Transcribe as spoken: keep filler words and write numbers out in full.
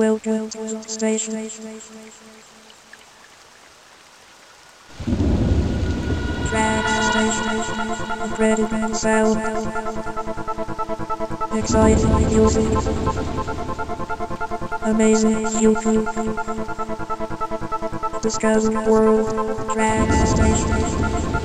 Welcome to the station. Tracks station. Incredible sound. Exciting music. Amazing view. Discover world. Tracks station.